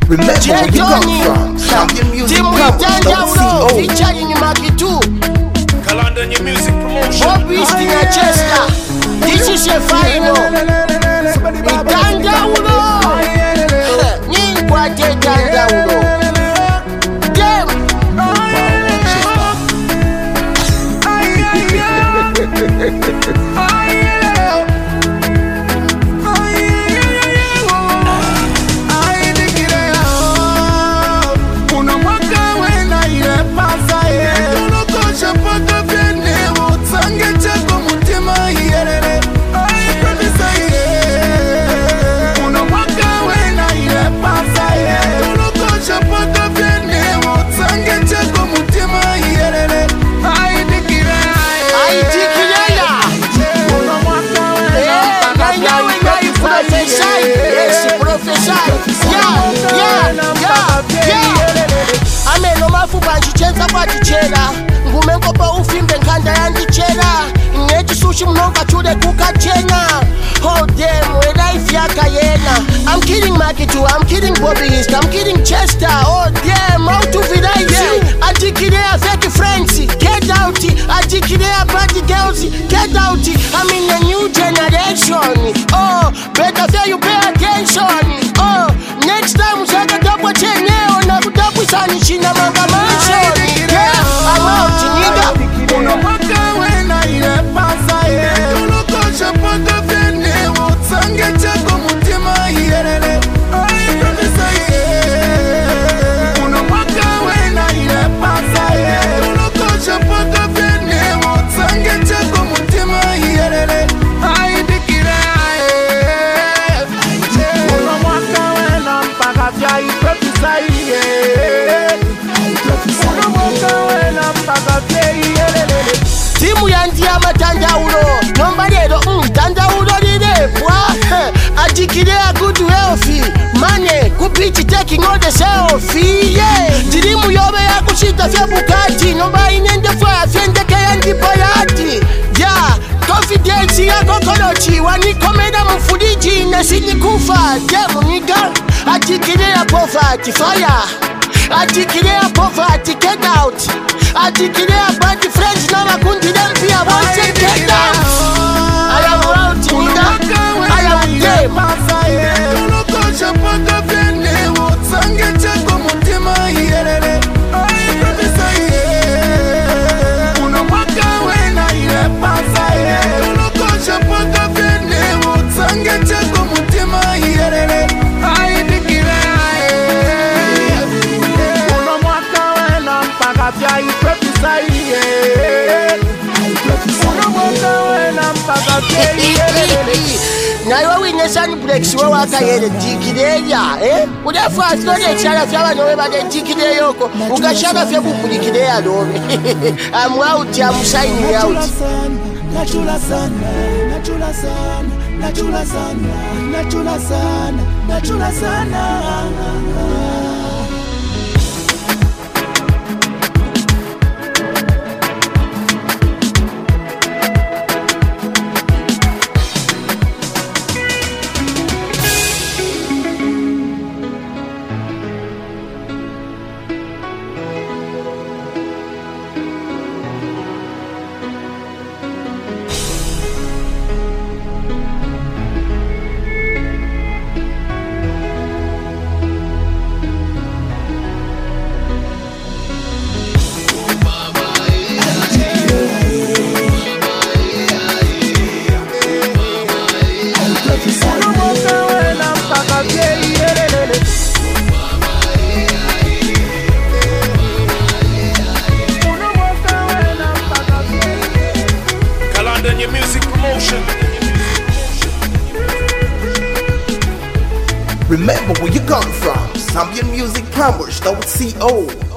Remember where you come from. Champion Music Campus.co. Featuring Makitu. Kalanda New Music Promotion. Bobby Stina Chester. This is your final. Itanda ulo. Nyingwate tanda ulo. Dem. Chichera ngume ngopa ufimbe nkanda yandichera ngeti sushi mnonga chude kukachena. Oh damn, when life yaka yena. I'm kidding Makitu, I'm kidding Bobby East, I'm kidding Chester. Oh damn, how to vidai you? Atikidea fake friends, get out. Atikidea party girls, get out. I'm in a new generation. Oh, better say you pay attention. Oh, next time usaka double cheneo na kutapu sani china manga mansion. I'm out, nigga. Unawaka wena ile pasa ye Tulokosha paka vene Wotsange chako mutima yelele Ay, kabisa ye Unawaka wena ile pasa ye Tulokosha paka vene Wotsange chako mutima yelele Ay, dikire ye Unawaka wena mpaka vya iprofisa ye Timu yandia matandaulo Nomba lero tandaulo lilepwa Atikidea good healthy Money kupichi taking all the selfie yeah. Tirimu yobe ya kushita fya Bugatti Nomba inende fwa fyendeke yandipo yati yeah. Confidence ya kokolochi Wanikomeda mfudiji Nesini kufa Demu niga Atikidea poverty fire Atikidea poverty get out. Atikidea bad friends na makundi dem pia won't get out. I am out nigga. I am them. Tulokosha paka vene Wotsange chako mutima yelele Ay, kabisa ye Unawaka wena ile pasa ye Tulokosha paka vene Wotsange chako mutima yelele Ay, dikire ye Unawaka wena mpaka vya iprofisa ye Unawaka wena mpaka vya yelele Nayo wine sunbreaks we wakayele tikideya udefu asitone chala fya nowe bade tikideya yoko ukashaka fya kukulikideya nowe. I'm out, I'm signing out. Nachula sana, nachula sana, nachula sana, nachula sana, nachula sana. New Music Promotion. Remember where you come from. Champion Music Campus.co.